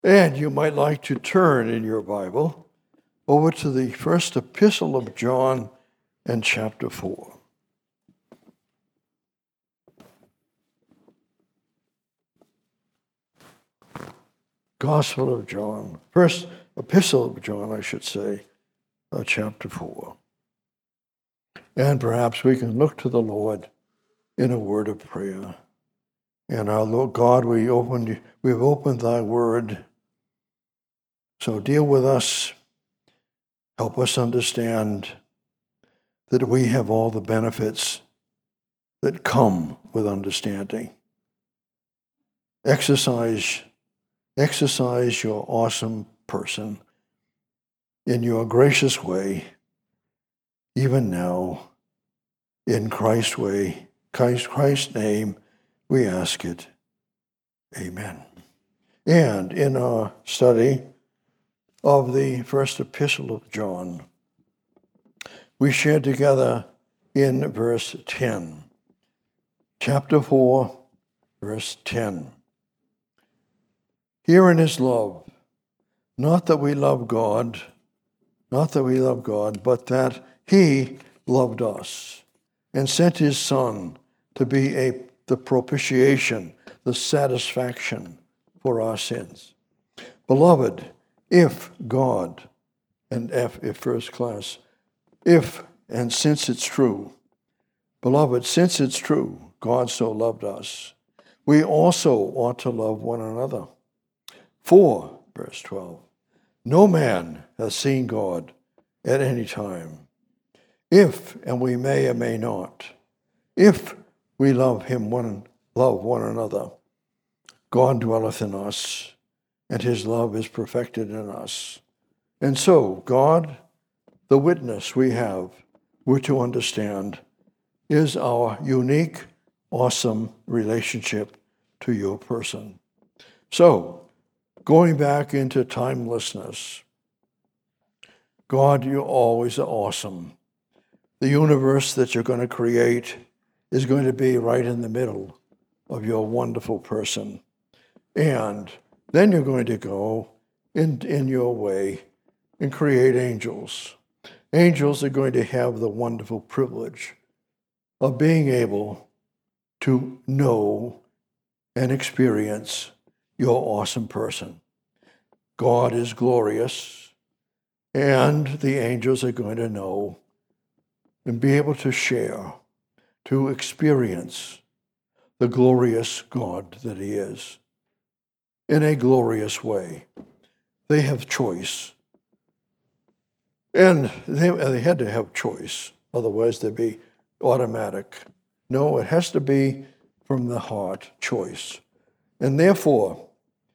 And you might like to turn in your Bible over to the first epistle of John and chapter 4. Gospel of John, first epistle of John, I should say, chapter 4. And perhaps we can look to the Lord in a word of prayer. And our Lord God, we've opened thy word. So deal with us. Help us understand that we have all the benefits that come with understanding. Exercise your awesome person in your gracious way, even now, in Christ's way, Christ's name, we ask it. Amen. And in our study of the first epistle of John, we shared together in verse 10. Chapter 4, verse 10. Herein is love, not that we love God, but that he loved us and sent his Son to be the propitiation, the satisfaction for our sins. Beloved, if God, and if first class, and since it's true, beloved, since it's true, God so loved us, we also ought to love one another. For, verse 12, no man has seen God at any time. If, and we may or may not, if we love one another, God dwelleth in us, and his love is perfected in us. And so, God, the witness we're to understand, is our unique, awesome relationship to your person. So, going back into timelessness, God, you always are awesome. The universe that you're going to create is going to be right in the middle of your wonderful person. And then you're going to go in your way and create angels. Angels are going to have the wonderful privilege of being able to know and experience your awesome person. God is glorious, and the angels are going to know and be able to share, to experience the glorious God that he is in a glorious way. They have choice. And they had to have choice, otherwise they'd be automatic. No, it has to be from the heart choice. And therefore,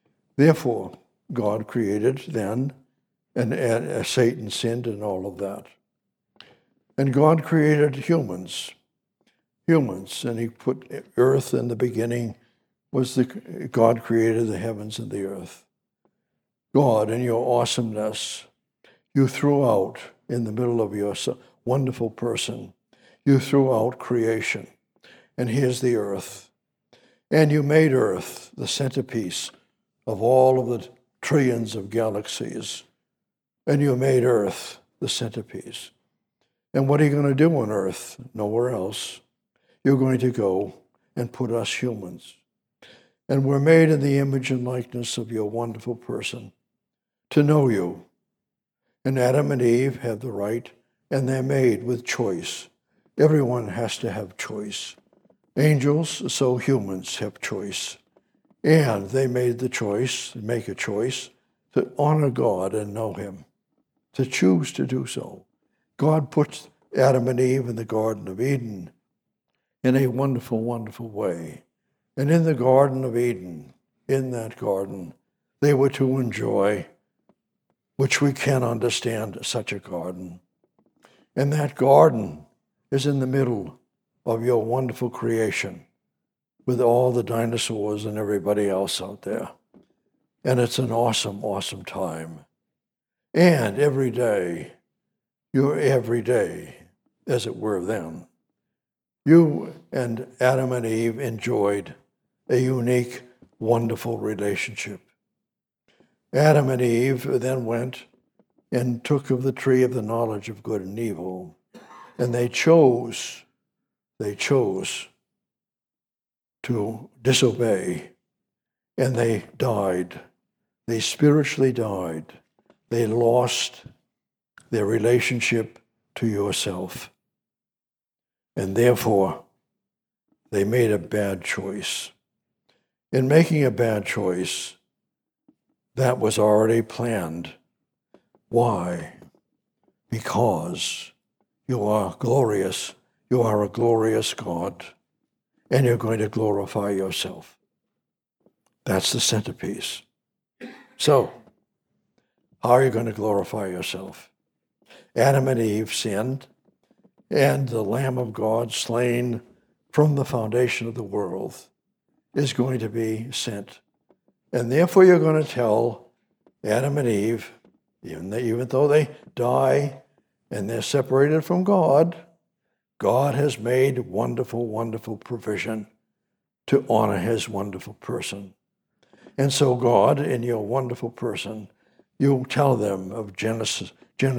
God created then, and Satan sinned and all of that. And God created humans, and he put earth in the beginning. God created the heavens and the earth. God, in your awesomeness, you threw out in the middle of your wonderful person, you threw out creation. And here's the earth. And you made earth the centerpiece of all of the trillions of galaxies. And you made earth the centerpiece. And what are you going to do on earth? Nowhere else. You're going to go and put us humans. And we're made in the image and likeness of your wonderful person to know you. And Adam and Eve have the right, and they're made with choice. Everyone has to have choice. Angels, so humans have choice. And they made the choice, make a choice, to honor God and know him, to choose to do so. God puts Adam and Eve in the Garden of Eden in a wonderful, wonderful way. And in the Garden of Eden, in that garden, they were to enjoy, which we can't understand, such a garden. And that garden is in the middle of your wonderful creation with all the dinosaurs and everybody else out there. And it's an awesome, awesome time. And every day, as it were then, you and Adam and Eve enjoyed a unique, wonderful relationship. Adam and Eve then went and took of the tree of the knowledge of good and evil, and they chose to disobey, and they died. They spiritually died. They lost their relationship to yourself. And therefore, they made a bad choice. In making a bad choice, that was already planned. Why? Because you are glorious. You are a glorious God, and you're going to glorify yourself. That's the centerpiece. So, how are you going to glorify yourself? Adam and Eve sinned, and the Lamb of God, slain from the foundation of the world, is going to be sent. And therefore you're going to tell Adam and Eve, even though they die and they're separated from God, God has made wonderful, wonderful provision to honor his wonderful person. And so God, in your wonderful person, you tell them of Genesis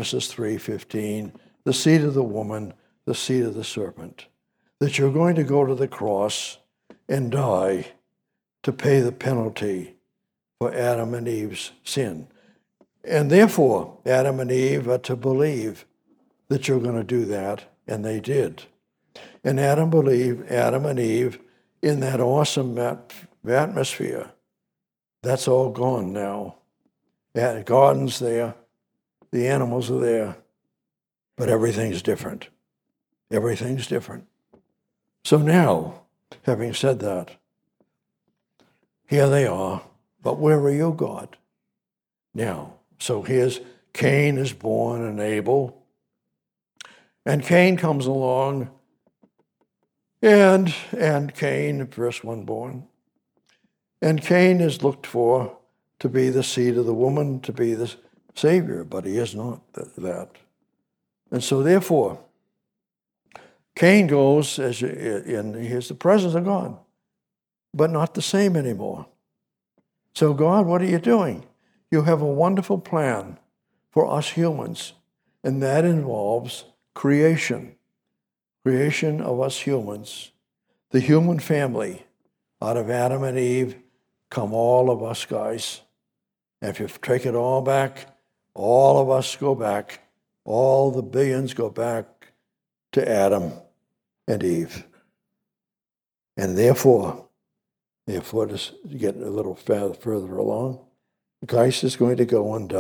3:15, the seed of the woman, the seed of the serpent, that you're going to go to the cross and die to pay the penalty for Adam and Eve's sin. And therefore, Adam and Eve are to believe that you're going to do that, and they did. And Adam and Eve, in that awesome atmosphere, that's all gone now. The garden's there, the animals are there, but everything's different. Everything's different. So now, having said that, here they are, but where are you, God? Now, so here's Cain is born and Abel, and Cain comes along, and Cain, verse 1 born, and Cain is looked for to be the seed of the woman, to be the Savior, but he is not that. And so therefore, Cain goes, here's the presence of God, but not the same anymore. So God, what are you doing? You have a wonderful plan for us humans, and that involves creation of us humans, the human family. Out of Adam and Eve come all of us guys. And if you take it all back, all of us go back. All the billions go back to Adam and Eve. And therefore, to get a little further along, Christ is going to go and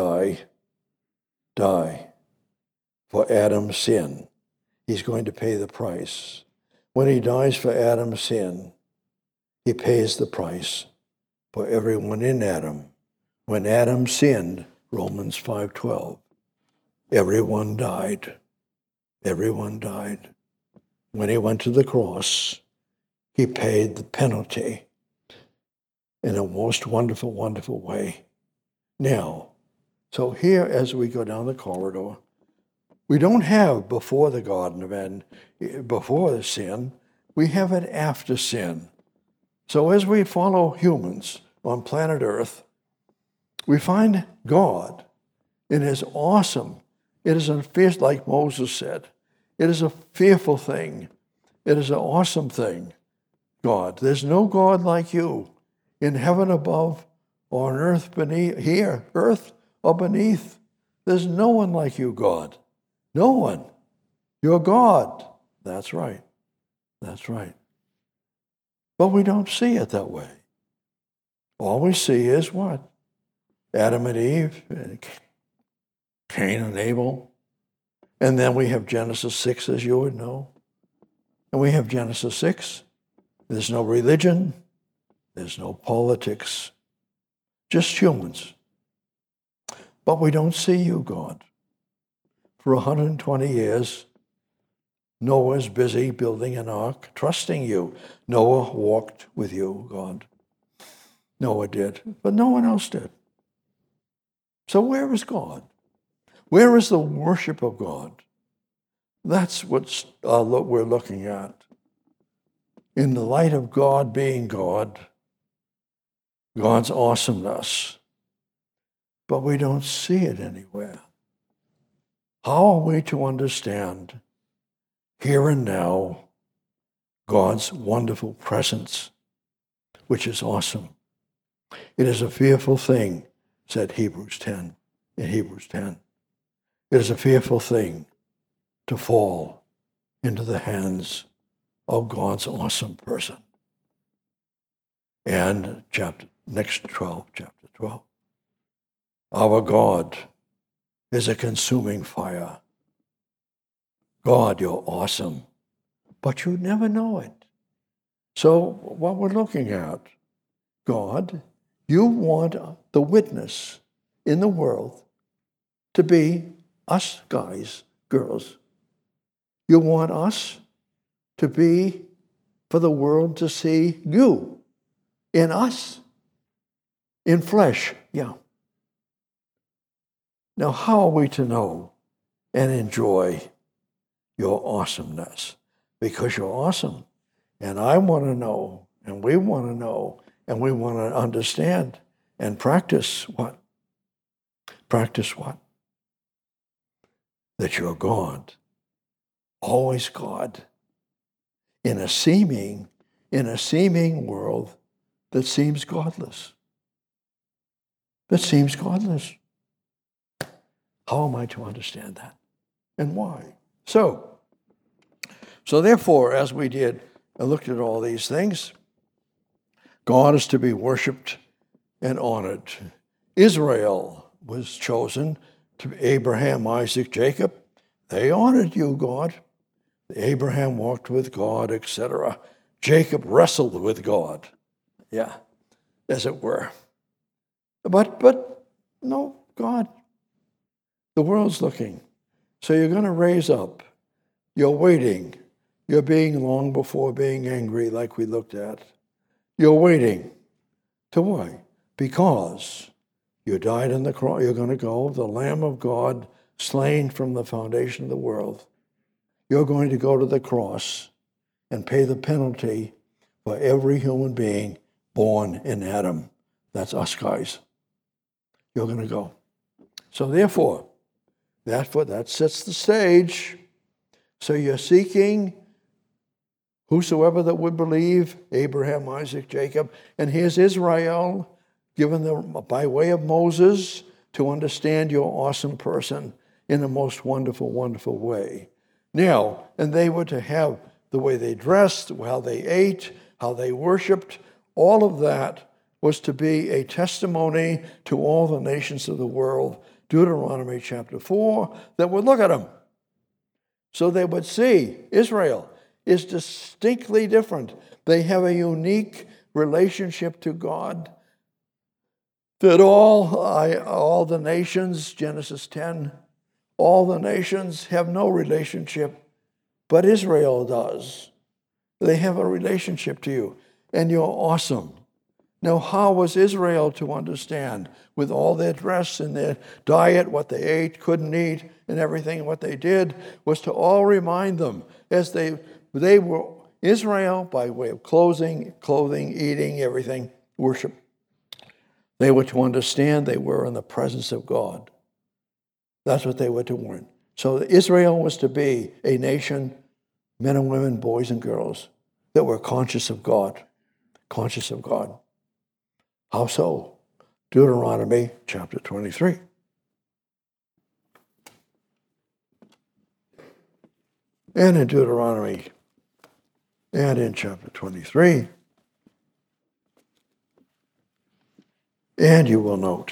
die for Adam's sin. He's going to pay the price. When he dies for Adam's sin, he pays the price for everyone in Adam. When Adam sinned, Romans 5:12, everyone died. Everyone died. When he went to the cross, he paid the penalty in a most wonderful, wonderful way. Now, so here as we go down the corridor, we don't have before the Garden of Eden, before the sin, we have it after sin. So as we follow humans on planet Earth, we find God in his awesome, it is a fierce, like Moses said, it is a fearful thing. It is an awesome thing, God. There's no God like you in heaven above or on earth beneath, here, earth or beneath. There's no one like you, God. No one. You're God. That's right. That's right. But we don't see it that way. All we see is what? Adam and Eve, and Cain and Abel. And then we have Genesis 6, as you would know. And we have Genesis 6. There's no religion. There's no politics. Just humans. But we don't see you, God. For 120 years, Noah's busy building an ark, trusting you. Noah walked with you, God. Noah did, but no one else did. So where is God? Where is the worship of God? That's what we're looking at. In the light of God being God, God's awesomeness, but we don't see it anywhere. How are we to understand here and now God's wonderful presence, which is awesome? It is a fearful thing, said Hebrews 10, in Hebrews 10. It is a fearful thing to fall into the hands of God's awesome person. And chapter 12. Our God is a consuming fire. God, you're awesome, but you never know it. So what we're looking at, God, you want the witness in the world to be us guys, girls. You want us to be, for the world to see you in us, in flesh, yeah. Now, how are we to know and enjoy your awesomeness? Because you're awesome. And I want to know, and we want to know, and we want to understand and practice what? Practice what? That you're God, always God, in a seeming world that seems godless. That seems godless. How am I to understand that? And why? So therefore, as we did and looked at all these things, God is to be worshipped and honored. Israel was chosen to Abraham, Isaac, Jacob. They honored you, God. Abraham walked with God, etc. Jacob wrestled with God. Yeah, as it were. But no, God. The world's looking. So you're going to raise up. You're waiting. You're being long before being angry, like we looked at. You're waiting. To why? Because you died on the cross. You're going to go, the Lamb of God, slain from the foundation of the world. You're going to go to the cross and pay the penalty for every human being born in Adam. That's us guys. You're going to go. So therefore, that sets the stage. So you're seeking whosoever that would believe, Abraham, Isaac, Jacob, and here's Israel, given them by way of Moses to understand your awesome person in the most wonderful, wonderful way. Now, and they were to have the way they dressed, how they ate, how they worshiped, all of that was to be a testimony to all the nations of the world, Deuteronomy chapter 4, that would look at them. So they would see Israel is distinctly different. They have a unique relationship to God that all the nations, Genesis 10, all the nations have no relationship, but Israel does. They have a relationship to you, and you're awesome. Now, how was Israel to understand with all their dress and their diet, what they ate, couldn't eat, and everything, what they did was to all remind them as they were Israel by way of clothing, eating, everything, worship. They were to understand they were in the presence of God. That's what they were to learn. So Israel was to be a nation, men and women, boys and girls, that were conscious of God. Conscious of God. How so? Deuteronomy chapter 23. And in Deuteronomy, and in chapter 23, and you will note,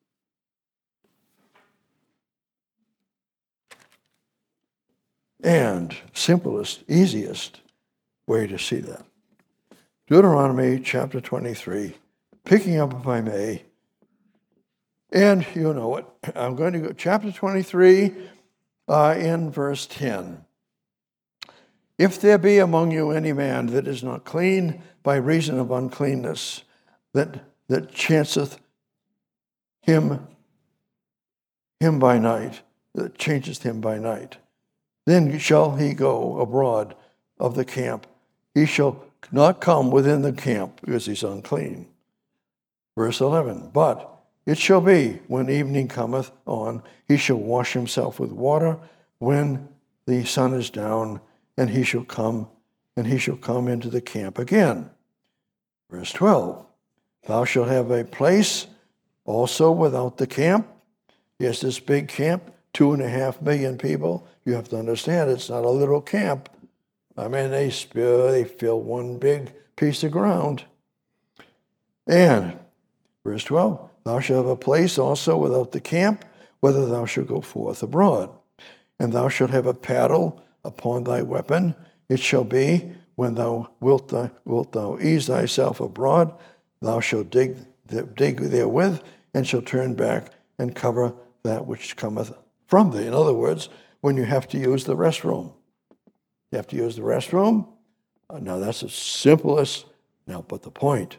and simplest, easiest way to see that. Deuteronomy chapter 23, picking up, if I may, and you know it. I'm going to go chapter 23 in verse 10. If there be among you any man that is not clean by reason of uncleanness, that chanceth him by night, that changeth him by night, then shall he go abroad of the camp. He shall not come within the camp because he's unclean. Verse 11, but It shall be, when evening cometh on, he shall wash himself with water when the sun is down, and he shall come into the camp again. Verse 12, thou shalt have a place also without the camp. Here's this big camp, 2.5 million people. You have to understand, it's not a little camp. I mean, they fill one big piece of ground. And, verse 12, thou shalt have a place also without the camp, whether thou shalt go forth abroad. And thou shalt have a paddle upon thy weapon. It shall be, when thou wilt thou ease thyself abroad, thou shalt dig therewith, and shalt turn back and cover that which cometh from thee. In other words, when you have to use the restroom. You have to use the restroom. Now that's the simplest. Now, but the point,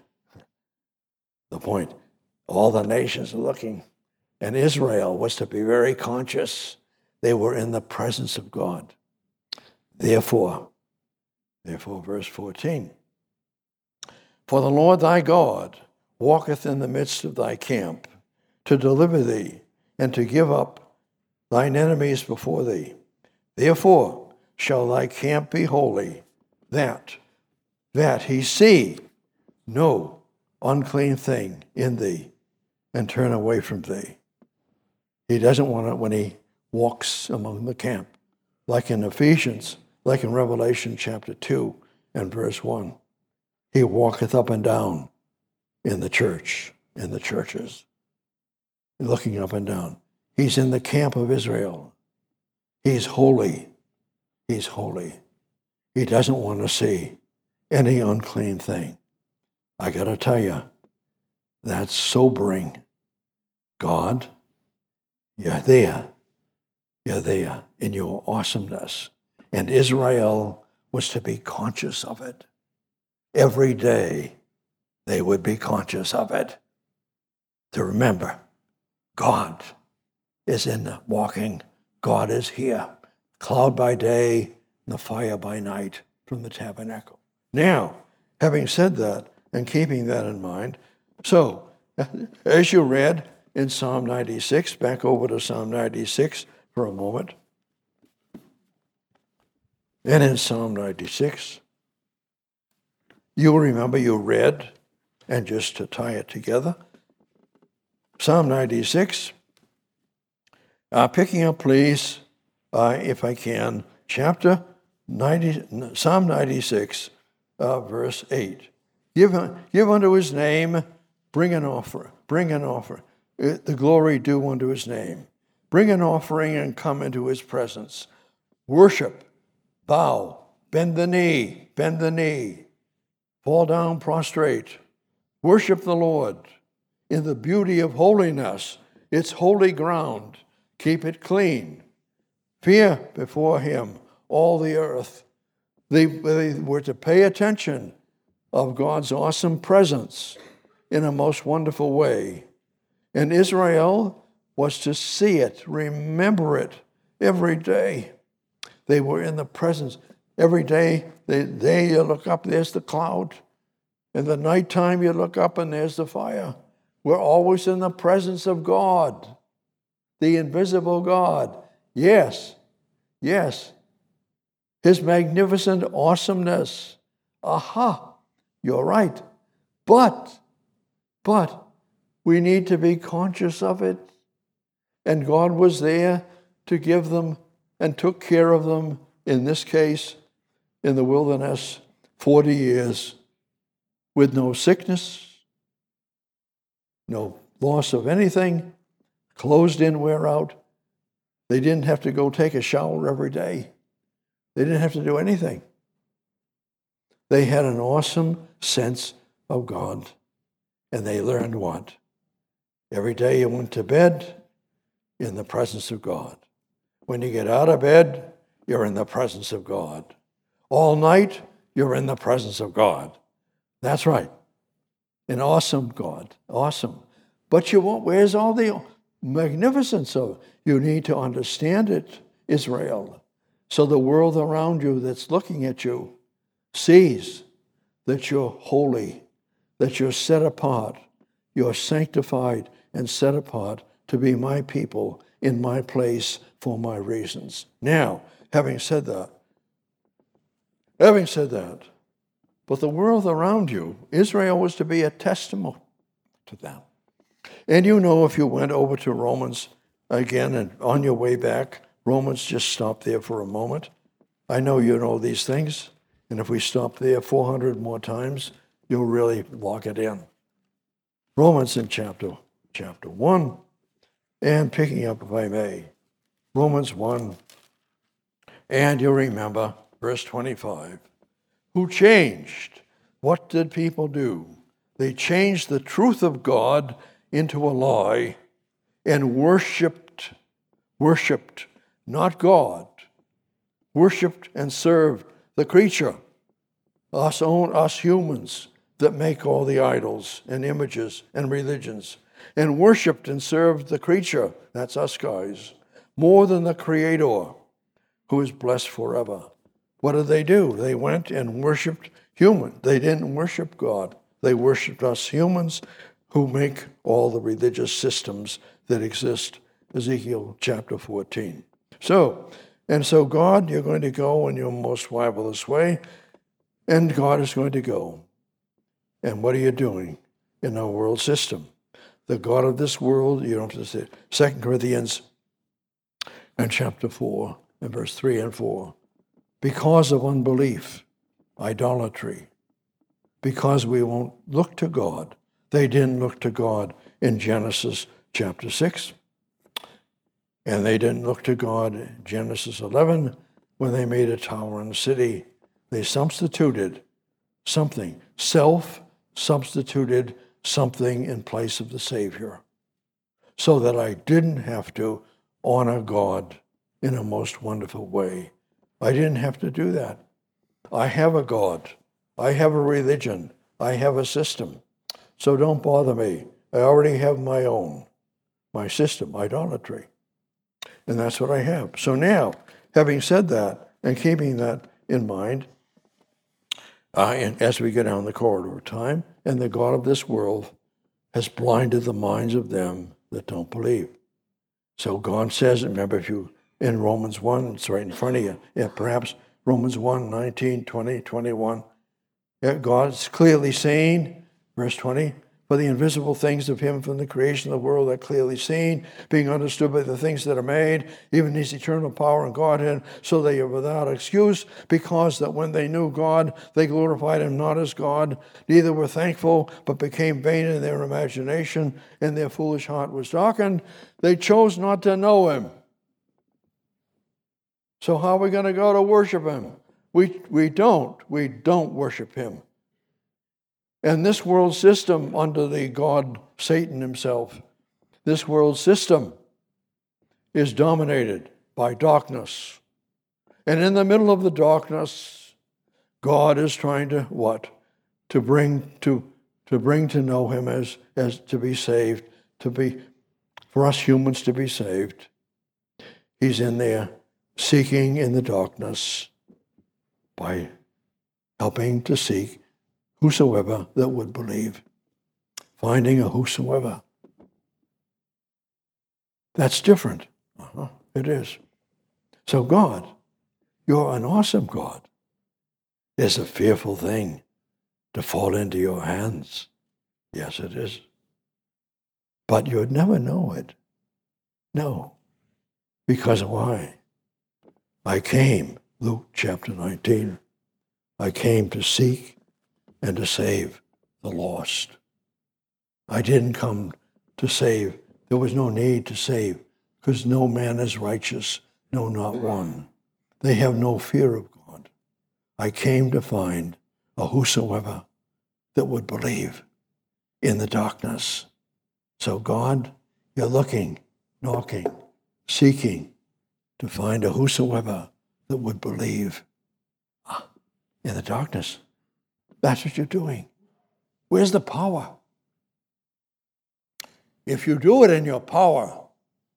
all the nations are looking, and Israel was to be very conscious. They were in the presence of God. Therefore, verse 14, for the Lord thy God walketh in the midst of thy camp to deliver thee and to give up thine enemies before thee. Therefore shall thy camp be holy, that he see no unclean thing in thee and turn away from thee. He doesn't want it when he walks among the camp, like in Ephesians, like in Revelation chapter 2 and verse 1. He walketh up and down in the church, in the churches, looking up and down. He's in the camp of Israel. He's holy. He's holy. He doesn't want to see any unclean thing. I got to tell you, that's sobering. God, you're there. You're there in your awesomeness. And Israel was to be conscious of it. Every day they would be conscious of it. To remember, God is in the walking. God is here. Cloud by day, and the fire by night from the tabernacle. Now, having said that and keeping that in mind, so as you read in Psalm 96, back over to Psalm 96 for a moment. And in Psalm 96, you'll remember you read, and just to tie it together, Psalm 96, picking up, please, if I can, Psalm 96, verse 8. Give unto his name, bring an offer. The glory due unto his name. Bring an offering and come into his presence. Worship, bow, bend the knee, fall down prostrate. Worship the Lord in the beauty of holiness. It's holy ground. Keep it clean. Fear before him all the earth. They were to pay attention of God's awesome presence in a most wonderful way. And Israel was to see it, remember it every day. They were in the presence. Every day, you look up, there's the cloud. In the nighttime, you look up and there's the fire. We're always in the presence of God, the invisible God. Yes. His magnificent awesomeness. Aha, you're right. But we need to be conscious of it. And God was there to give them and took care of them, in this case, in the wilderness, 40 years, with no sickness, no loss of anything, closed in, wear out. They didn't have to go take a shower every day. They didn't have to do anything. They had an awesome sense of God, and they learned what? Every day you went to bed in the presence of God. When you get out of bed, you're in the presence of God. All night, you're in the presence of God. That's right. An awesome God. Awesome. But where's all the magnificence of it? You need to understand it, Israel. So the world around you that's looking at you sees that you're holy, that you're set apart, you're sanctified, and set apart to be my people in my place for my reasons. Now, having said that, but the world around you, Israel was to be a testimony to them. And you know, if you went over to Romans again and on your way back, Romans, just stop there for a moment. I know you know these things, and if we stop there 400 more times, you'll really lock it in. Romans in chapter 1, and picking up, if I may, Romans 1, and you remember verse 25. Who changed? What did people do? They changed the truth of God into a lie and worshipped, not God, worshipped and served the creature, us humans that make all the idols and images and religions, and worshipped and served the creature, that's us guys, more than the Creator, who is blessed forever. What did they do? They went and worshipped human. They didn't worship God. They worshipped us humans who make all the religious systems that exist. Ezekiel chapter 14. So God, you're going to go in your most marvelous way, and God is going to go. And what are you doing in our world system? The God of this world, you don't have to say, 2 Corinthians and chapter 4 and verse 3 and 4. Because of unbelief, idolatry, because we won't look to God. They didn't look to God in Genesis chapter 6. And they didn't look to God in Genesis 11 when they made a tower in the city. They substituted something. Self-substituted something in place of the Savior. So that I didn't have to honor God in a most wonderful way. I didn't have to do that. I have a God. I have a religion. I have a system. So don't bother me. I already have my own, my system, idolatry. And that's what I have. So now, having said that and keeping that in mind, and as we go down the corridor of time, and the God of this world has blinded the minds of them that don't believe. So God says, remember, if you in Romans 1, it's right in front of you, perhaps Romans 1, 19, 20, 21. God's clearly saying, verse 20, for the invisible things of him from the creation of the world are clearly seen, being understood by the things that are made, even his eternal power and Godhead, so they are without excuse, because that when they knew God, they glorified him not as God, neither were thankful, but became vain in their imagination, and their foolish heart was darkened. They chose not to know him. So how are we going to go to worship him? We don't worship him. And this world system under the God, Satan himself, this world system is dominated by darkness. And in the middle of the darkness, God is trying to what? To bring to know him as to be saved, for us humans to be saved. He's in there seeking in the darkness by helping to seek whosoever that would believe. Finding a whosoever. That's different. It is. So God, you're an awesome God. It's a fearful thing to fall into your hands. Yes, it is. But you'd never know it. No. Because why? I came, Luke chapter 19, I came to seek and to save the lost. I didn't come to save. There was no need to save, because no man is righteous, no, not one. They have no fear of God. I came to find a whosoever that would believe in the darkness. So God, you're looking, knocking, seeking to find a whosoever that would believe in the darkness. That's what you're doing. Where's the power? If you do it in your power,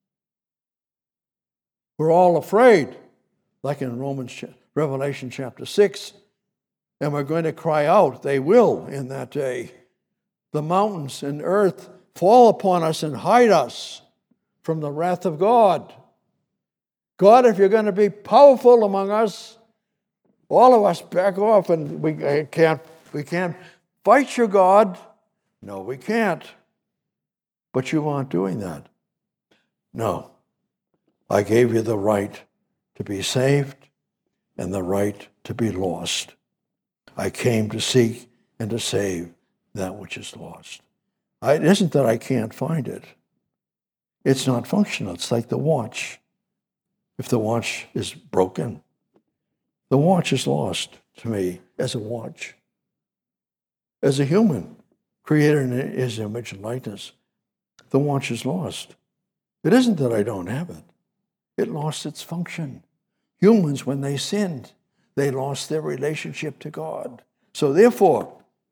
we're all afraid, like in Revelation chapter 6, and we're going to cry out, they will in that day. The mountains and earth fall upon us and hide us from the wrath of God. God, if you're going to be powerful among us, all of us back off, and we can't fight you, God. No, we can't. But you aren't doing that. No. I gave you the right to be saved and the right to be lost. I came to seek and to save that which is lost. It isn't that I can't find it. It's not functional. It's like the watch. If the watch is broken, the watch is lost to me as a watch. As a human, created in his image and likeness, the watch is lost. It isn't that I don't have it. It lost its function. Humans, when they sinned, they lost their relationship to God. So therefore,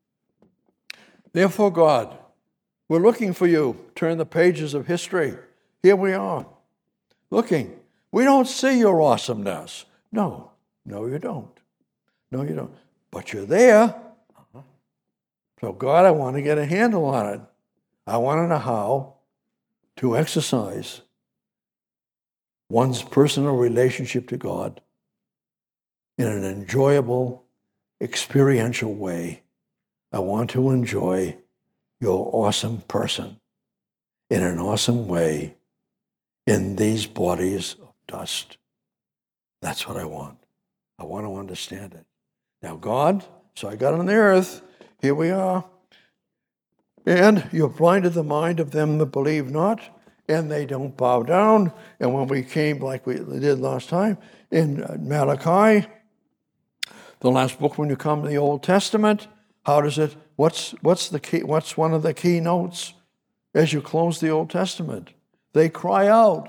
God, we're looking for you. Turn the pages of history. Here we are, looking. We don't see your awesomeness. No, you don't. No, you don't. But you're there. So God, I want to get a handle on it. I want to know how to exercise one's personal relationship to God in an enjoyable, experiential way. I want to enjoy your awesome person in an awesome way in these bodies of dust. That's what I want. I want to understand it. Now, God, so I got on the earth. Here we are. And you have blinded the mind of them that believe not, and they don't bow down. And when we came, like we did last time, in Malachi, the last book when you come to the Old Testament, how does it, what's the key, what's one of the key notes as you close the Old Testament? They cry out,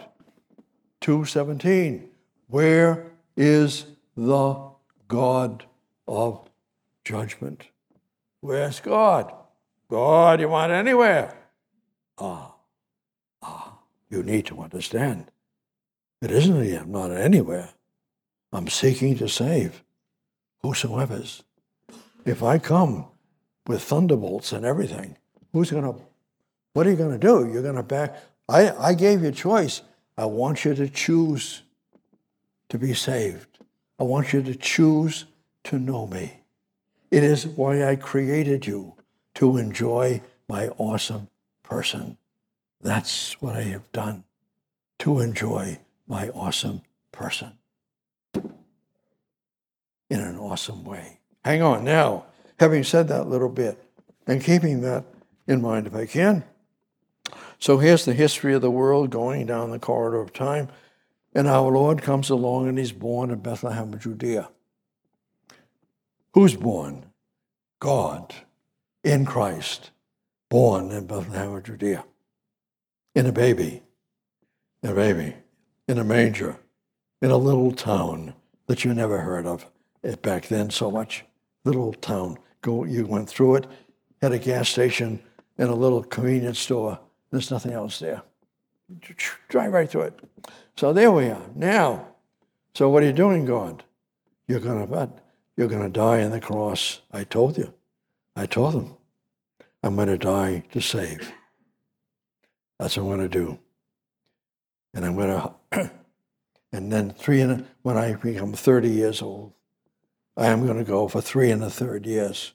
2:17, where is the God of judgment? Where's God? God, you want anywhere? You need to understand. It isn't I'm not anywhere. I'm seeking to save whosoever's. If I come with thunderbolts and everything, what are you going to do? You're going to back. I gave you a choice. I want you to choose to be saved. I want you to choose to know me. It is why I created you, to enjoy my awesome person. That's what I have done, to enjoy my awesome person in an awesome way. Hang on now, having said that little bit and keeping that in mind if I can. So here's the history of the world going down the corridor of time, and our Lord comes along and he's born in Bethlehem of Judea. Who's born? God in Christ, born in Bethlehem of Judea. In a baby, in a manger, in a little town that you never heard of back then so much. Little town. You went through it, had a gas station and a little convenience store. There's nothing else there. Drive right through it. So there we are. Now, so what are you doing, God? You're going to die on the cross. I told you. I told them. I'm going to die to save. That's what I'm going to do. And I'm going to, and then when I become 30 years old, I am going to go for 3 1/3 years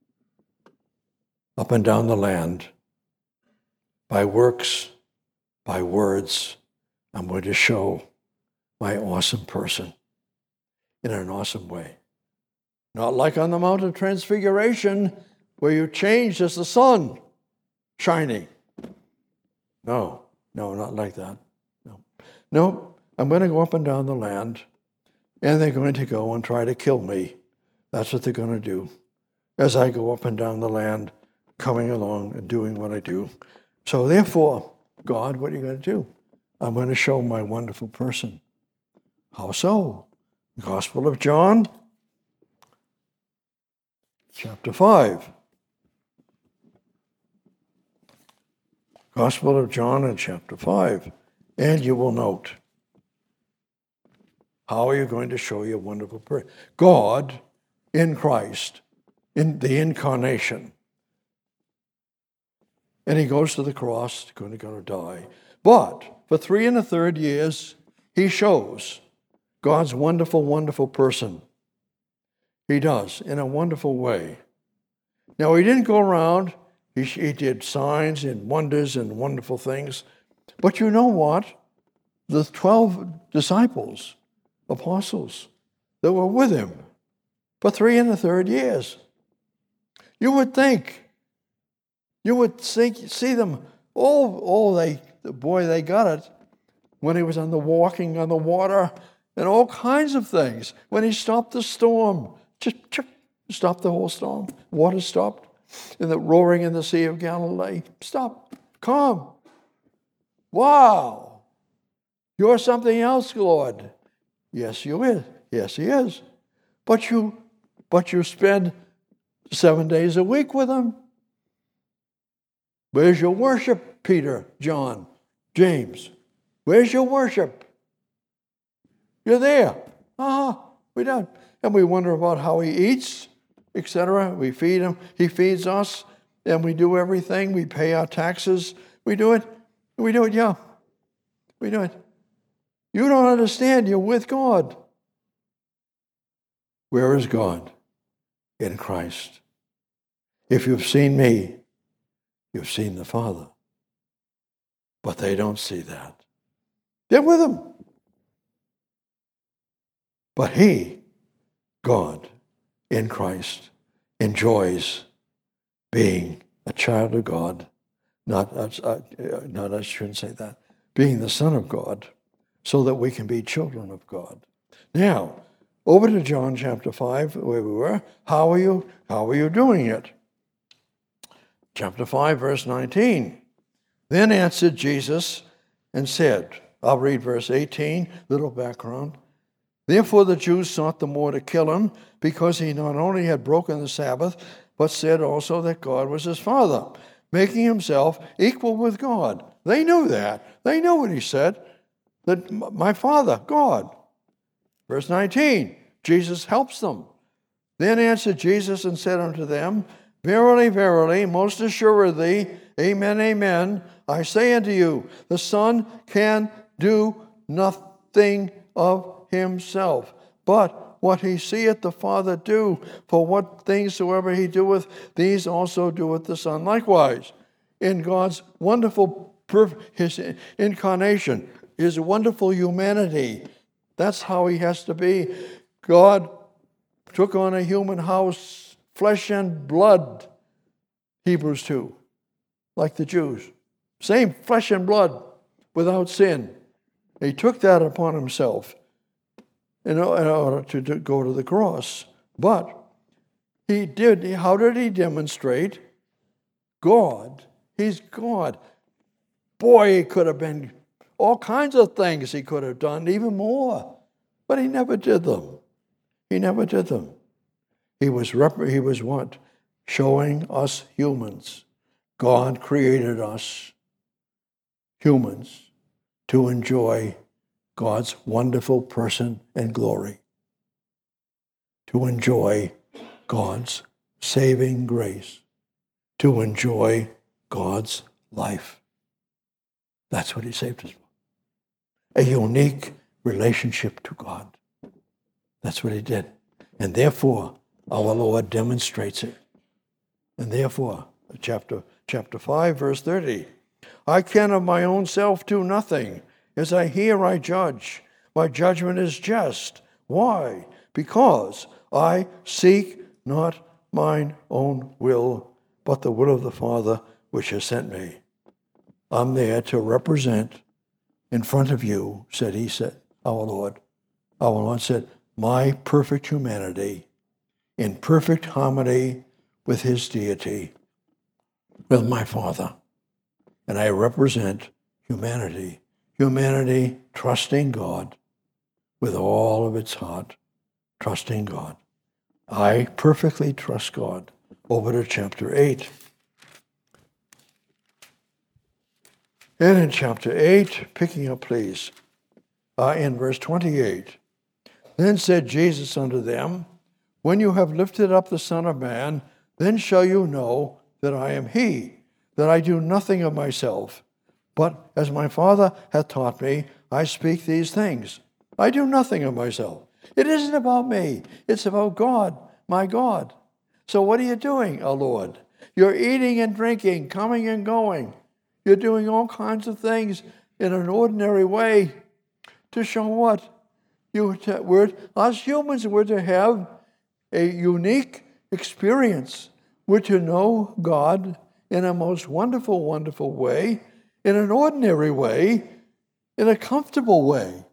up and down the land by works, by words. I'm going to show my awesome person in an awesome way. Not like on the Mount of Transfiguration where you changed as the sun shining. No, not like that. No, I'm going to go up and down the land, and they're going to go and try to kill me. That's what they're going to do as I go up and down the land, coming along and doing what I do. So therefore, God, what are you going to do? I'm going to show my wonderful person. How so? Gospel of John, chapter 5. Gospel of John in chapter 5. And you will note, how are you going to show your wonderful person? God in Christ, in the incarnation, And he goes to the cross, going to die. But for 3 1/3 years, he shows God's wonderful, wonderful person. He does, in a wonderful way. Now, he didn't go around. He did signs and wonders and wonderful things. But you know what? The 12 disciples, apostles, that were with him for 3 1/3 years. You would think, see them, they got it when he was walking on the water and all kinds of things. When he stopped the storm, stopped the whole storm. Water stopped. And the roaring in the Sea of Galilee. Stop. Calm. Wow. You're something else, Lord. Yes, you is. Yes, he is. But you spend 7 days a week with him. Where's your worship, Peter, John, James? Where's your worship? You're there. We don't. And we wonder about how he eats, etc. We feed him. He feeds us. And we do everything. We pay our taxes. We do it. Yeah. We do it. You don't understand. You're with God. Where is God? In Christ. If you've seen me, you've seen the Father. But they don't see that. They're with him. But he, God, in Christ, enjoys being a child of God, I shouldn't say that, being the Son of God, so that we can be children of God. Now, over to John chapter 5, where we were. How are you doing it? Chapter 5, verse 19. Then answered Jesus and said, I'll read verse 18, little background. Therefore the Jews sought the more to kill him, because he not only had broken the Sabbath, but said also that God was his Father, making himself equal with God. They knew that. They knew what he said, that my Father, God. Verse 19, Jesus helps them. Then answered Jesus and said unto them, Verily, verily, most assuredly, amen, amen, I say unto you, the Son can do nothing of himself, but what he seeth the Father do, for what things soever he doeth, these also doeth the Son likewise. In God's wonderful, his incarnation, his wonderful humanity, that's how he has to be. God took on a human house, flesh and blood, Hebrews 2, like the Jews. Same flesh and blood, without sin. He took that upon himself in order to go to the cross. But how did he demonstrate? God. He's God. Boy, he could have been all kinds of things he could have done, even more. But he never did them. He never did them. He was what? Showing us humans. God created us, humans, to enjoy God's wonderful person and glory, to enjoy God's saving grace, to enjoy God's life. That's what he saved us for. A unique relationship to God. That's what he did. And therefore, our Lord demonstrates it. And therefore, chapter 5, verse 30, I can of my own self do nothing. As I hear, I judge. My judgment is just. Why? Because I seek not mine own will, but the will of the Father which has sent me. I'm there to represent in front of you, our Lord. Our Lord said, my perfect humanity in perfect harmony with his deity, with my Father. And I represent humanity. Humanity trusting God with all of its heart, trusting God. I perfectly trust God. Over to chapter 8. And in chapter 8, picking up please, in verse 28, then said Jesus unto them, when you have lifted up the Son of Man, then shall you know that I am he. that I do nothing of myself, but as my Father hath taught me, I speak these things. I do nothing of myself. It isn't about me. It's about God, my God. So what are you doing, O Lord? You're eating and drinking, coming and going. You're doing all kinds of things in an ordinary way to show what? Us humans were to have a unique experience. We're to know God in a most wonderful, wonderful way, in an ordinary way, in a comfortable way.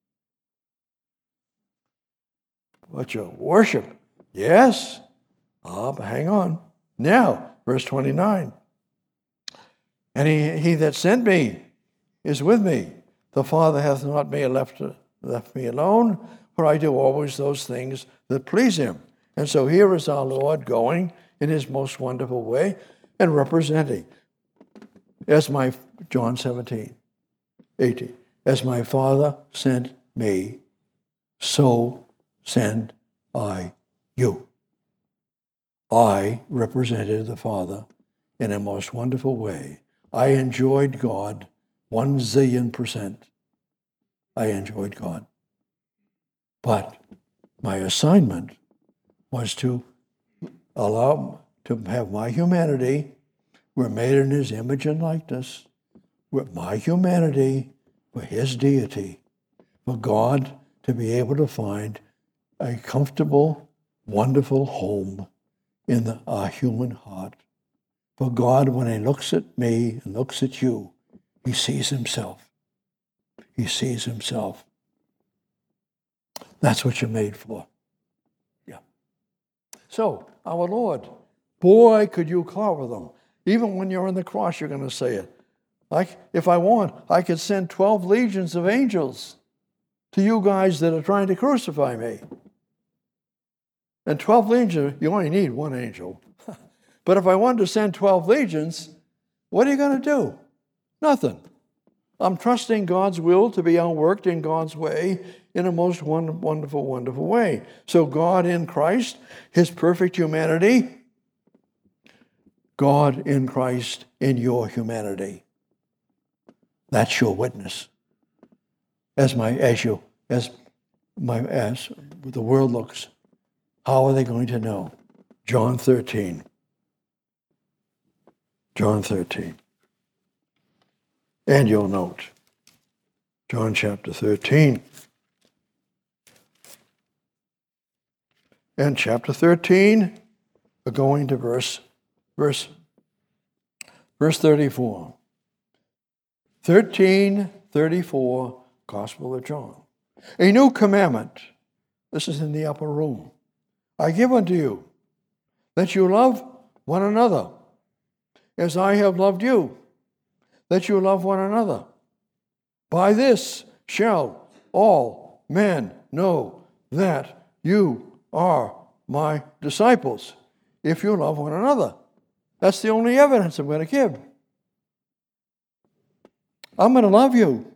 But your worship, yes. But hang on. Now, verse 29. And he that sent me is with me. The Father hath not left me alone, for I do always those things that please him. And so here is our Lord going in his most wonderful way and representing, John 17, 18, as my Father sent me, so send I you. I represented the Father in a most wonderful way. I enjoyed God 1,000,000,000%. I enjoyed God. But my assignment was to allow to have my humanity. We're made in his image and likeness. With my humanity, for his deity, for God to be able to find a comfortable, wonderful home in our human heart. For God, when he looks at me and looks at you, he sees himself. He sees himself. That's what you're made for. Yeah. So, our Lord, boy, could you cover them. Even when you're on the cross, you're going to say it. Like, if I want, I could send 12 legions of angels to you guys that are trying to crucify me. And 12 legions, you only need one angel. But if I wanted to send 12 legions, what are you going to do? Nothing. I'm trusting God's will to be outworked in God's way in a most wonderful, wonderful way. So God in Christ, his perfect humanity, God in Christ in your humanity. That's your witness. As the world looks, how are they going to know? John 13. John 13. And you'll note, John chapter 13. And chapter 13, we're going to verse 34. 13:34, Gospel of John. A new commandment, this is in the upper room, I give unto you, that you love one another, as I have loved you, that you love one another. By this shall all men know that you are my disciples, if you love one another. That's the only evidence I'm going to give. I'm going to love you.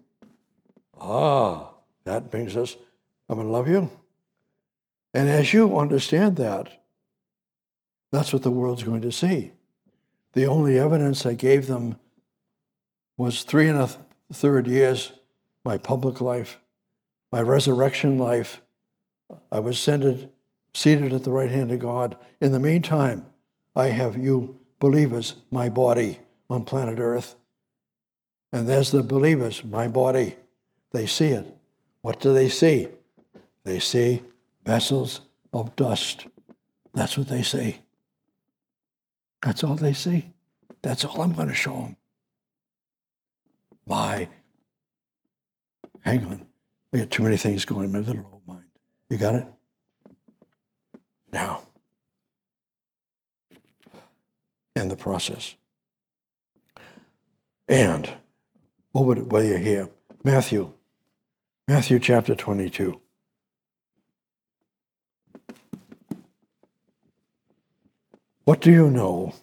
That brings us, I'm going to love you. And as you understand that, that's what the world's going to see. The only evidence I gave them was 3 1/3 years, my public life, my resurrection life. I was seated at the right hand of God. In the meantime, I have you believers, my body on planet Earth. And there's the believers, my body. They see it. What do they see? They see vessels of dust. That's what they see. That's all they see. That's all I'm going to show them. Hang on. I got too many things going in my little old mind. You got it? Now. And the process. And, while you're here, Matthew chapter 22. What do you know?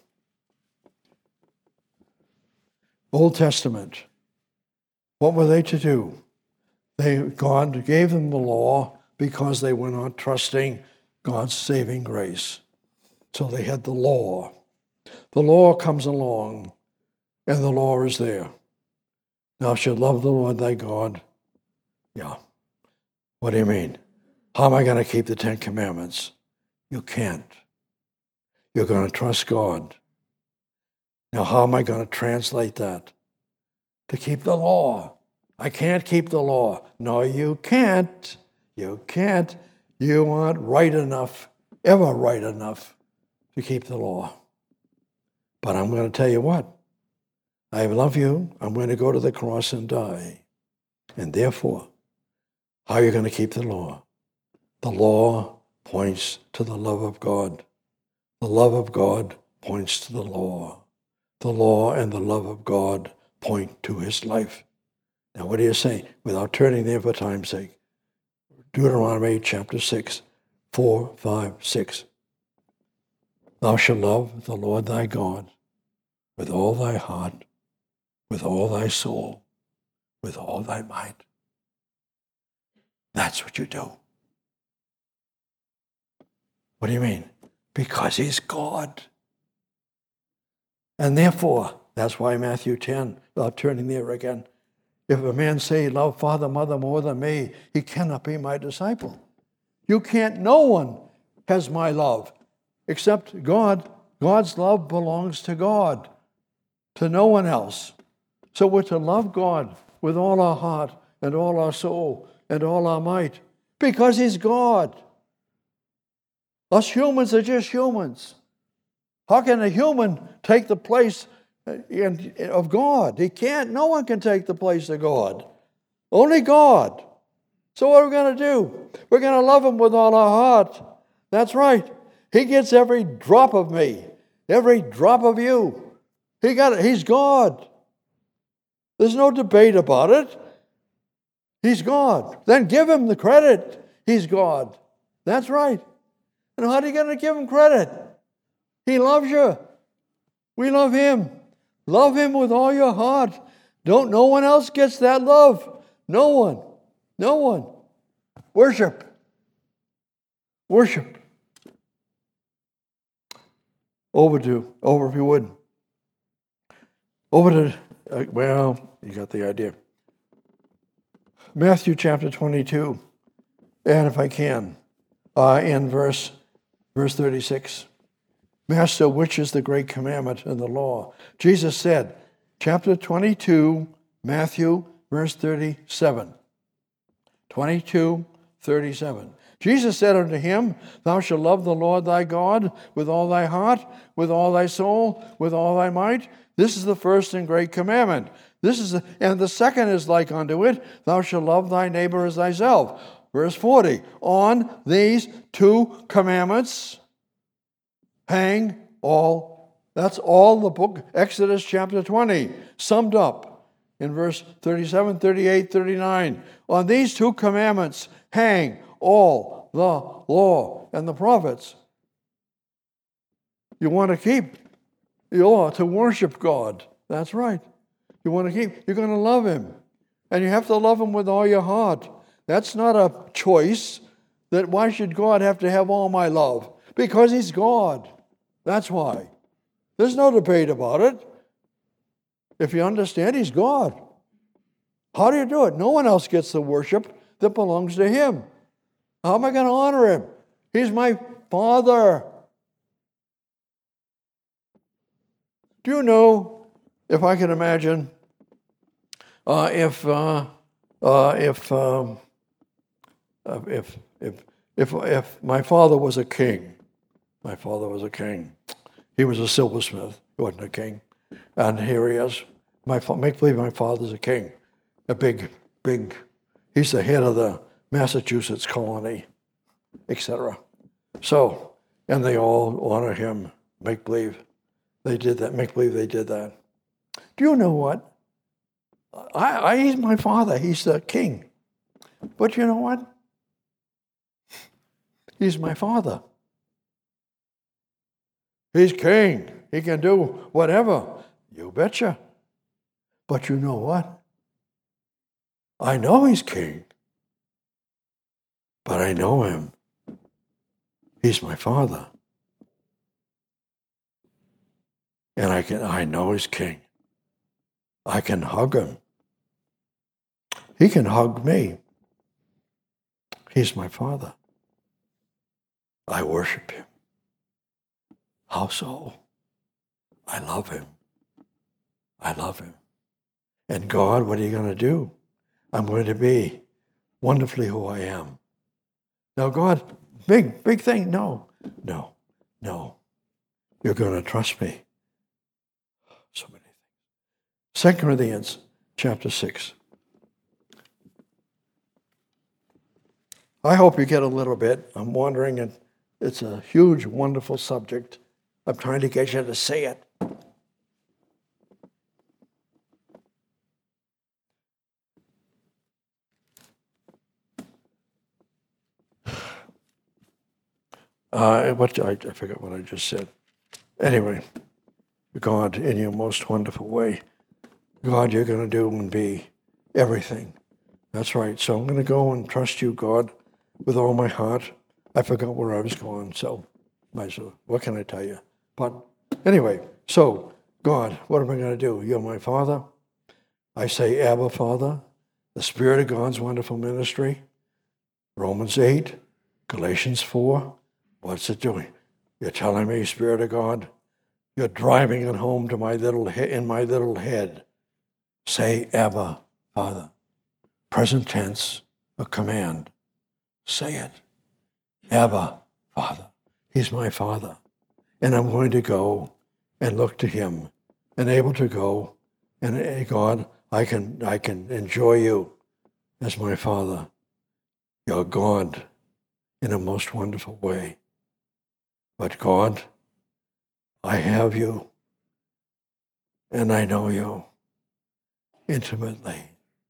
Old Testament. What were they to do? God gave them the law because they were not trusting God's saving grace. So they had the law. The law comes along And the law is there. Thou shalt love the Lord thy God. Yeah. What do you mean? How am I going to keep the Ten Commandments? You can't. You're going to trust God. Now, how am I going to translate that? To keep the law. I can't keep the law. No, you can't. You can't. You aren't right enough, ever right enough to keep the law. But I'm going to tell you what. I love you. I'm going to go to the cross and die. And therefore, how are you going to keep the law? The law points to the love of God. The love of God points to the law. The law and the love of God point to his life. Now, what do you say? Without turning there for time's sake. Deuteronomy chapter 6, 4, 5, 6. Thou shalt love the Lord thy God with all thy heart, with all thy soul, with all thy mind. That's what you do. What do you mean? Because he's God. And therefore, that's why Matthew 10, without turning there again, if a man say, love father, mother more than me, he cannot be my disciple. You can't, no one has my love except God. God's love belongs to God, to no one else. So we're to love God with all our heart and all our soul and all our might because he's God. Us humans are just humans. How can a human take the place of God? He can't. No one can take the place of God. Only God. So what are we going to do? We're going to love him with all our heart. That's right. He gets every drop of me, every drop of you. He got it. He's God. There's no debate about it. He's God. Then give him the credit. He's God. That's right. And how are you going to give him credit? He loves you. We love him. Love him with all your heart. No one else gets that love. No one. No one. Worship. Worship. Over if you would. Over to, well, you got the idea. Matthew chapter 22. And if I can, in verse 36. Master, which is the great commandment in the law? Jesus said, chapter 22, Matthew, verse 37. 22, 37. Jesus said unto him, thou shalt love the Lord thy God with all thy heart, with all thy soul, with all thy might. This is the first and great commandment. And the second is like unto it, thou shalt love thy neighbor as thyself. Verse 40, on these two commandments hang all, that's all the book, Exodus chapter 20, summed up in verse 37, 38, 39. On these two commandments hang all the law and the prophets. You want to keep the law to worship God. That's right. You want to keep, you're going to love him. And you have to love him with all your heart. That's not a choice. That why should God have to have all my love? Because he's God. That's why. There's no debate about it. If you understand, he's God. How do you do it? No one else gets the worship that belongs to him. How am I going to honor him? He's my Father. Do you know, if I can imagine, if my father was a king, he was a silversmith, he wasn't a king, and here he is. Make believe my father's a king, a big, he's the head of the Massachusetts colony, etc. So, and they all honor him, make believe they did that, make believe they did that. Do you know what? He's my father, he's the king. But you know what? He's my father. He's king. He can do whatever. You betcha. But you know what? I know he's king. But I know him. He's my father. And I know he's king. I can hug him. He can hug me. He's my Father. I worship him. How so? I love him. I love him. And God, what are you going to do? I'm going to be wonderfully who I am. Now, God, big thing. No. You're going to trust me. So many things. 2 Corinthians chapter 6. I hope you get a little bit. I'm wondering, and it's a huge, wonderful subject. I'm trying to get you to say it. I forgot what I just said. Anyway, God, in your most wonderful way, God, you're going to do and be everything. That's right. So I'm going to go and trust you, God, with all my heart. I forgot where I was going, so what can I tell you? But anyway, so God, what am I going to do? You're my Father. I say, Abba, Father, the Spirit of God's wonderful ministry. Romans 8, Galatians 4. What's it doing? You're telling me, Spirit of God, you're driving it home to in my little head. Say, Abba, Father. Present tense, a command. Say it. Abba, Father. He's my Father. And I'm going to go and look to him and able to go. And God, I can enjoy you as my Father. You're God in a most wonderful way. But God, I have you and I know you intimately.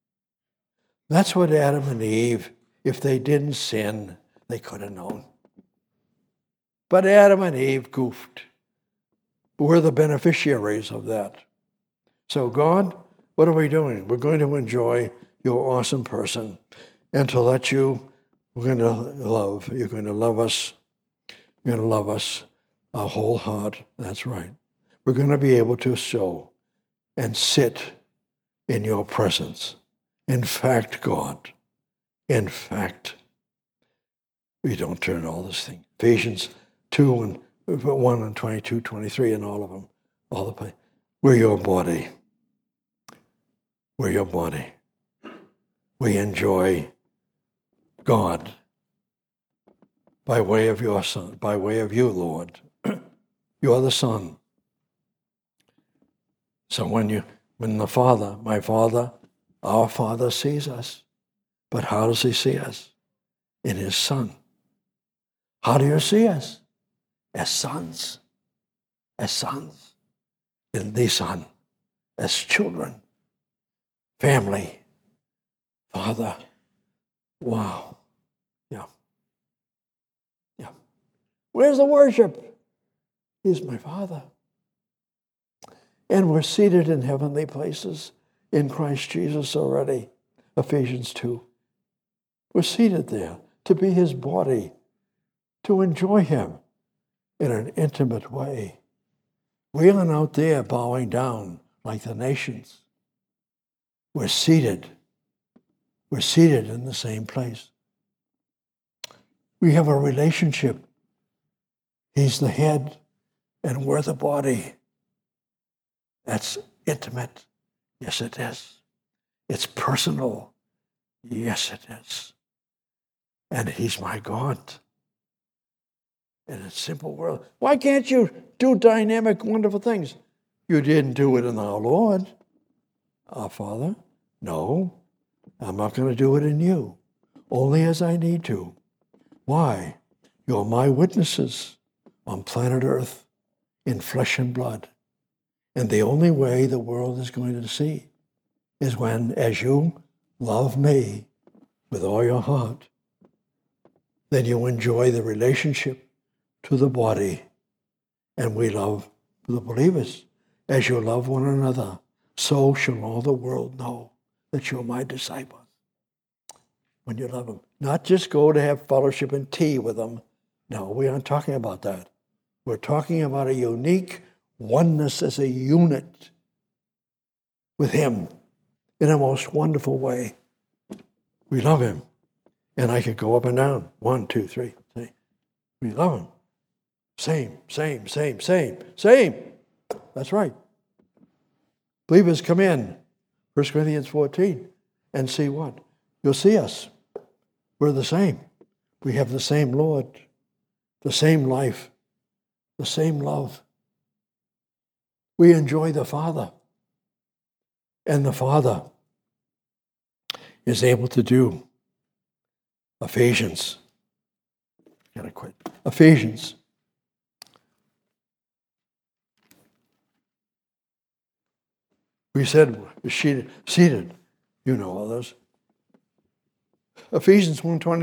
That's what Adam and Eve, if they didn't sin, they could have known. But Adam and Eve goofed. We're the beneficiaries of that. So God, what are we doing? We're going to enjoy your awesome person and to let you, we're going to love. You're going to love us. You're going to love us our whole heart. That's right. We're going to be able to show and sit in your presence. In fact, God, in fact, we don't turn all this thing. Ephesians 2 and 1 and 22, 23, and all of them, all the place. We're your body. We're your body. We enjoy God by way of your Son, by way of you, Lord. You're the Son. So when the Father, my Father, our Father sees us, but how does he see us? In his Son. How do you see us? As sons. As sons. In the Son. As children. Family. Father. Wow. Yeah. Where's the worship? He's my Father. And we're seated in heavenly places in Christ Jesus already. Ephesians 2. We're seated there to be his body, to enjoy him in an intimate way. We aren't out there bowing down like the nations. We're seated. We're seated in the same place. We have a relationship. He's the head and we're the body. That's intimate. Yes, it is. It's personal. Yes, it is. And he's my God. In a simple world. Why can't you do dynamic, wonderful things? You didn't do it in our Lord, our Father. No, I'm not going to do it in you. Only as I need to. Why? You're my witnesses on planet Earth in flesh and blood. And the only way the world is going to see is when, as you love me with all your heart, then you enjoy the relationship to the body. And we love the believers. As you love one another, so shall all the world know that you're my disciples. When you love them. Not just go to have fellowship and tea with them. No, we aren't talking about that. We're talking about a unique oneness as a unit. with him in a most wonderful way. We love him. And I could go up and down. 1, 2, 3. We love him. Same. That's right. Believers come in, 1 Corinthians 14, and see what? You'll see us. We're the same. We have the same Lord, the same life, the same love. We enjoy the Father. And the Father is able to do Ephesians. Gotta quit. Ephesians. We said seated. You know all those. Ephesians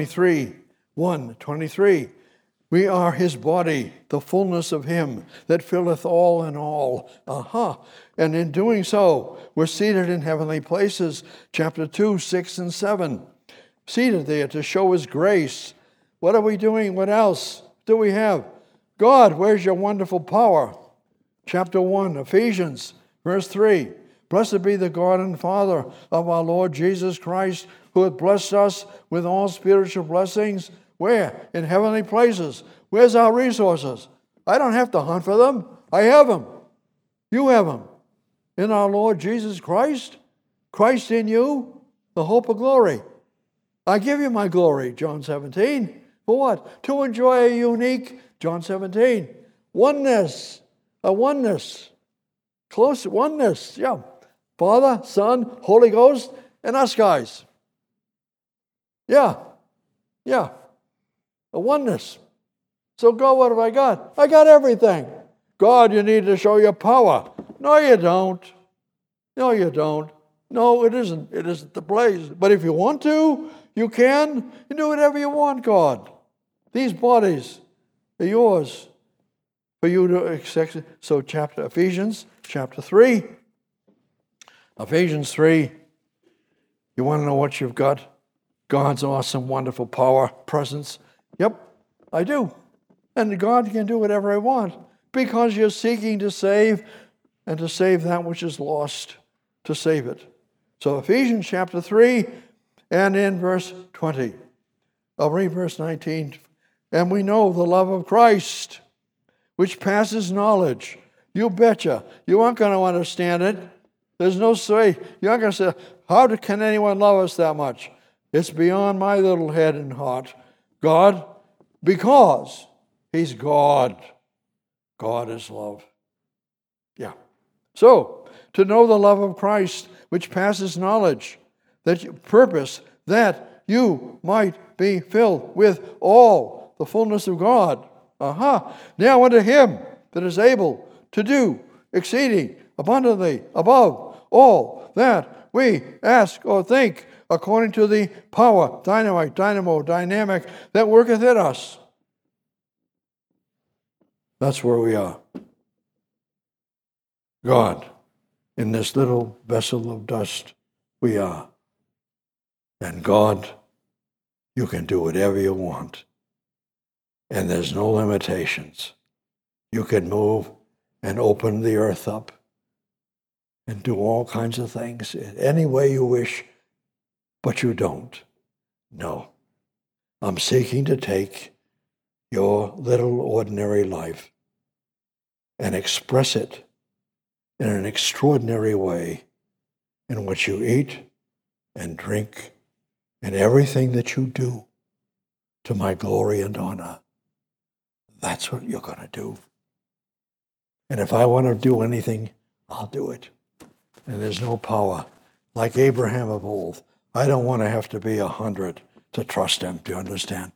1:23. We are his body, the fullness of him that filleth all in all. And in doing so, we're seated in heavenly places. Chapter 2, 6 and 7. Seated there to show his grace. What are we doing? What else do we have? God, where's your wonderful power? Chapter 1, Ephesians, verse 3. Blessed be the God and Father of our Lord Jesus Christ, who hath blessed us with all spiritual blessings. Where? In heavenly places. Where's our resources? I don't have to hunt for them. I have them. You have them. In our Lord Jesus Christ. Christ in you, the hope of glory. I give you my glory, John 17. For what? To enjoy a unique, John 17. Oneness. A oneness. Close oneness. Yeah. Father, Son, Holy Ghost, and us guys. Yeah. A oneness. So God, what have I got? I got everything. God, you need to show your power. No, you don't. No, it isn't. It isn't the place. But if you want to, you can. You do whatever you want, God. These bodies are yours for you to accept. So Ephesians chapter 3. Ephesians 3. You want to know what you've got? God's awesome, wonderful power, presence. Yep, I do. And God can do whatever I want because you're seeking to save and to save that which is lost, to save it. So Ephesians chapter 3 and in verse 20. I'll read verse 19. And we know the love of Christ, which passes knowledge. You betcha. You aren't going to understand it. There's no say. You're not going to say, how can anyone love us that much? It's beyond my little head and heart. God, because he's God. God is love. Yeah. So, to know the love of Christ, which passes knowledge, purpose that you might be filled with all the fullness of God. Now unto him that is able to do exceeding abundantly above all that we ask or think, according to the power, dynamic, that worketh in us. That's where we are. God, in this little vessel of dust, we are. And God, you can do whatever you want. And there's no limitations. You can move and open the earth up and do all kinds of things any way you wish, but you don't. No. I'm seeking to take your little ordinary life and express it in an extraordinary way in what you eat and drink and everything that you do to my glory and honor. That's what you're going to do. And if I want to do anything, I'll do it. And there's no power. Like Abraham of old, I don't want to have to be 100 to trust him. Do you understand?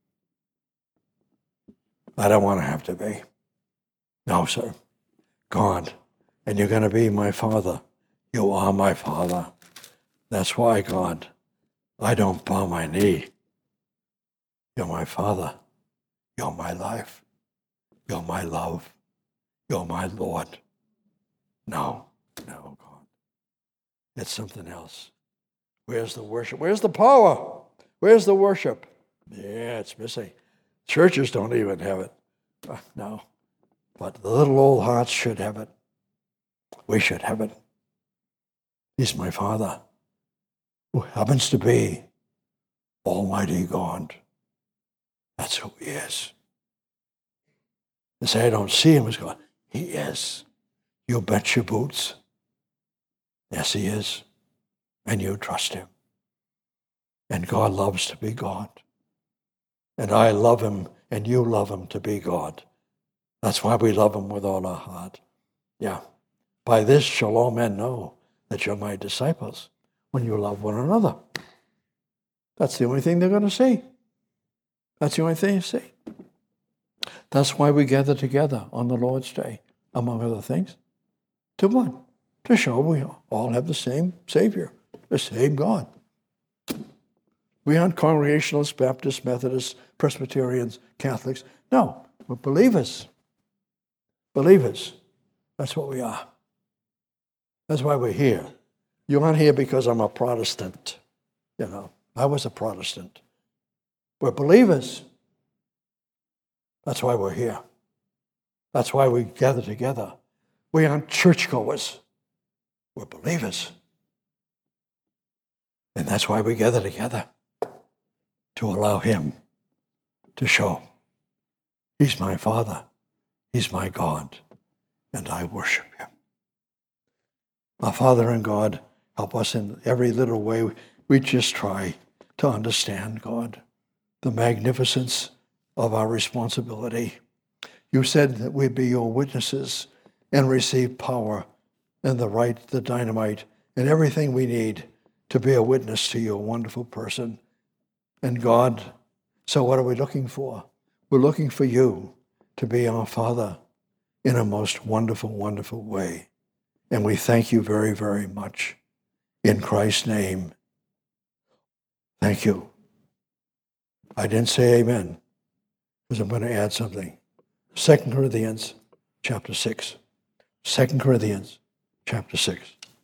I don't want to have to be. No, sir. God, and you're going to be my Father. You are my Father. That's why, God, I don't bow my knee. You're my Father. You're my life. You're my love. You're my Lord. No, God. It's something else. Where's the worship? Where's the power? Where's the worship? Yeah, it's missing. Churches don't even have it. No. But the little old hearts should have it. We should have it. He's my Father, who happens to be Almighty God. That's who he is. You say, I don't see him as God. He is. You bet your boots. Yes, he is. And you trust him. And God loves to be God. And I love him, and you love him to be God. That's why we love him with all our heart. Yeah. By this shall all men know that you're my disciples, when you love one another. That's the only thing they're going to see. That's the only thing you see. That's why we gather together on the Lord's Day, among other things. To what? To show we all have the same Savior, the same God. We aren't Congregationalists, Baptists, Methodists, Presbyterians, Catholics. No, we're believers. Believers. That's what we are. That's why we're here. You aren't here because I'm a Protestant. You know, I was a Protestant. We're believers. That's why we're here. That's why we gather together. We aren't churchgoers. We're believers. And that's why we gather together, to allow him to show he's my Father, he's my God, and I worship him. Our Father and God, help us in every little way. We just try to understand, God, the magnificence of our responsibility. You said that we'd be your witnesses and receive power and the right, the dynamite, and everything we need to be a witness to your wonderful person. And God, so what are we looking for? We're looking for you to be our Father in a most wonderful, wonderful way. And we thank you very, very much. In Christ's name, thank you. I didn't say amen, because I'm going to add something. 2 Corinthians chapter 6. 2 Corinthians chapter 6.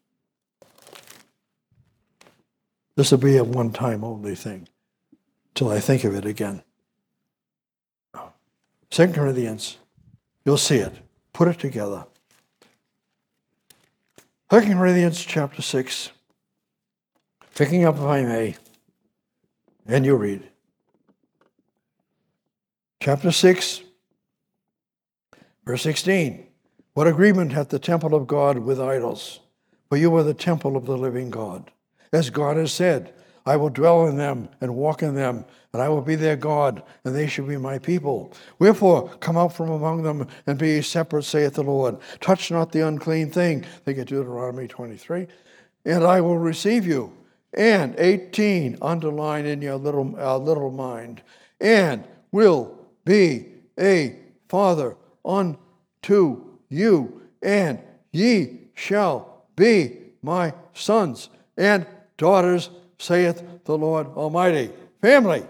This will be a one-time only thing till I think of it again. 2 Corinthians, you'll see it. Put it together. 2 Corinthians chapter 6, picking up if I may, and you read. Chapter 6, verse 16. What agreement hath the temple of God with idols? For you are the temple of the living God. As God has said, I will dwell in them and walk in them, and I will be their God, and they shall be my people. Wherefore, come out from among them and be ye separate, saith the Lord. Touch not the unclean thing. Think of Deuteronomy 23. And I will receive you. And 18, underline in your little mind. And will be a father unto you, and ye shall be my sons and daughters, saith the Lord Almighty. Family.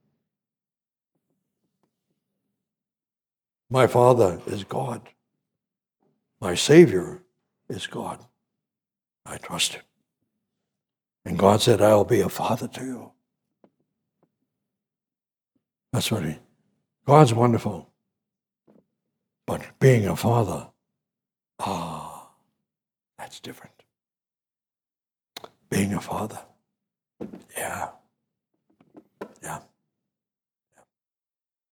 My Father is God. My Savior is God. I trust him. And God said, I'll be a father to you. That's what God's wonderful. But being a father, that's different. Being a father, yeah.